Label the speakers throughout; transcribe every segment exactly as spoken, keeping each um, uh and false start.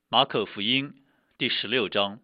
Speaker 1: 马可福音第十六章。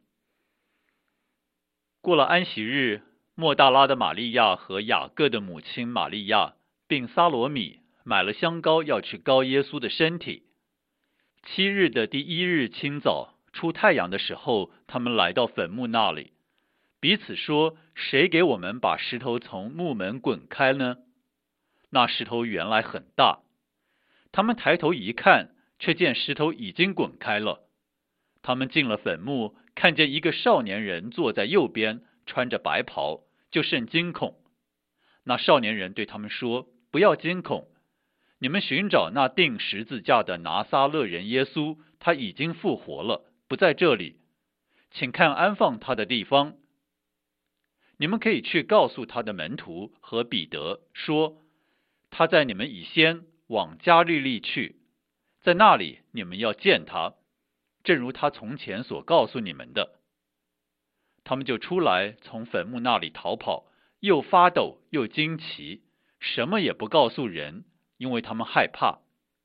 Speaker 1: 过了安息日，莫大拉的玛利亚和雅各的母亲玛利亚，并撒罗米买了香膏，要去膏耶稣的身体。七日的第一日清早，出太阳的时候，他们来到坟墓那里，彼此说：谁给我们把石头从墓门滚开呢？那石头原来很大，他们抬头一看，却见石头已经滚开了。他们进了坟墓，看见一个少年人坐在右边，穿着白袍，就甚惊恐。那少年人对他们说：不要惊恐，你们寻找那钉十字架的拿撒勒人耶稣，他已经复活了，不在这里，请看安放他的地方。你们可以去告诉他的门徒和彼得说，他在你们以先往加利利去，在那里你们要见他，正如他从前所告诉你们的。他们就出来，从坟墓那里逃跑，又发抖又惊奇，什么也不告诉人，因为他们害怕。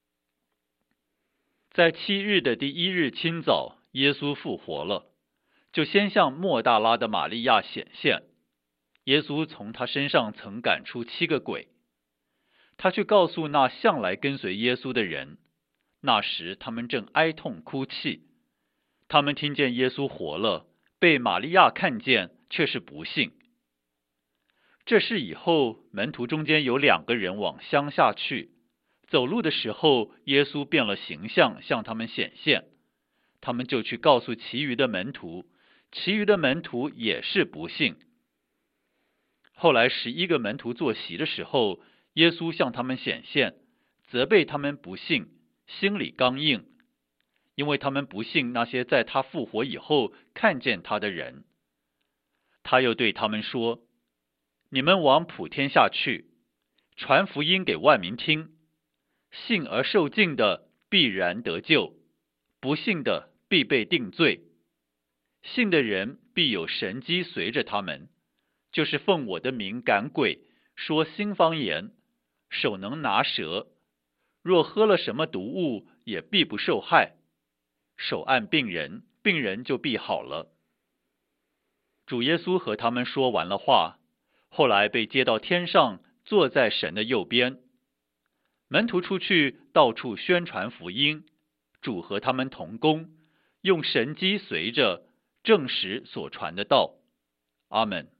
Speaker 1: 在七日的第一日清早，耶稣复活了，就先向莫大拉的玛利亚显现。耶稣从他身上曾赶出七个鬼。他去告诉那向来跟随耶稣的人，那时他们正哀痛哭泣。他们听见耶稣活了，被玛利亚看见，却是不信。这事以后，门徒中间有两个人往乡下去，走路的时候，耶稣变了形象，向他们显现。他们就去告诉其余的门徒，其余的门徒也是不信。后来十一个门徒坐席的时候，耶稣向他们显现，责备他们不信，心里刚硬，因为他们不信那些在他复活以后看见他的人。他又对他们说：你们往普天下去，传福音给万民听，信而受浸的必然得救，不信的必被定罪。信的人必有神迹随着他们，就是奉我的名赶鬼，说新方言，手能拿蛇，若喝了什么毒物，也必不受害。手按病人，病人就必好了。主耶稣和他们说完了话，后来被接到天上，坐在神的右边。门徒出去，到处宣传福音，主和他们同工，用神迹随着证实所传的道。阿们。